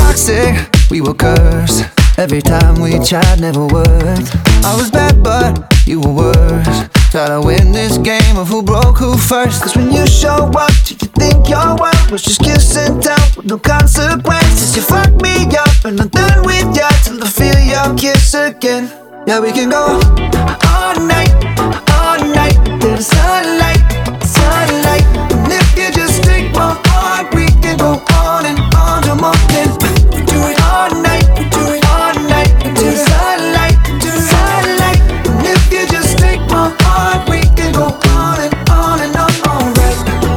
toxic, we were cursed. Every time we tried, never worked. I was bad, but you were worse. Try to win this game of who broke who first. Cause when you show up, do you think your world was just kiss and tell with no consequences? You fuck me up and I'm done with ya till I feel your kiss again. Yeah, we can go all night till the sunlight, sunlight. And if you just take my heart, we can go on and on till morning. We do it all night till the sunlight, sunlight. And if you just take my heart, we can go on and on and on, alright.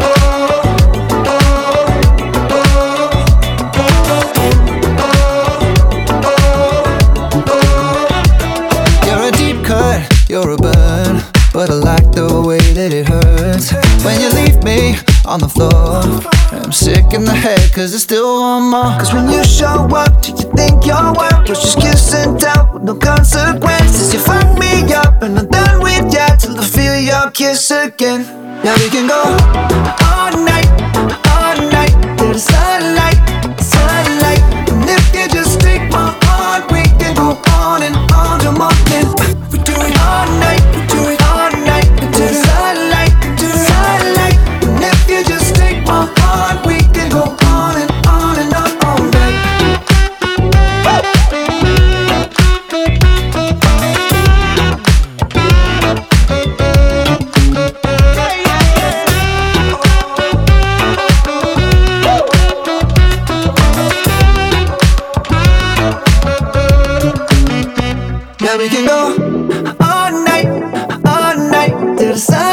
You're a deep cut, you're a burn, but I like the way that it hurts when you leave me on the floor. I'm sick in the head cause there's still one more. Cause when you show up, do you think your world was just kiss and tell with no consequences? You fuck me up and I'm done with ya till I feel your kiss again. Yeah, we can go all night till the sunlight, sunlight. And if you just take my heart, we can go on and on till morning. We do it all night till the sunlight, sunlight. And if you just take my heart, we can go on and on and on, alright. Yeah, we can go all night till the sun.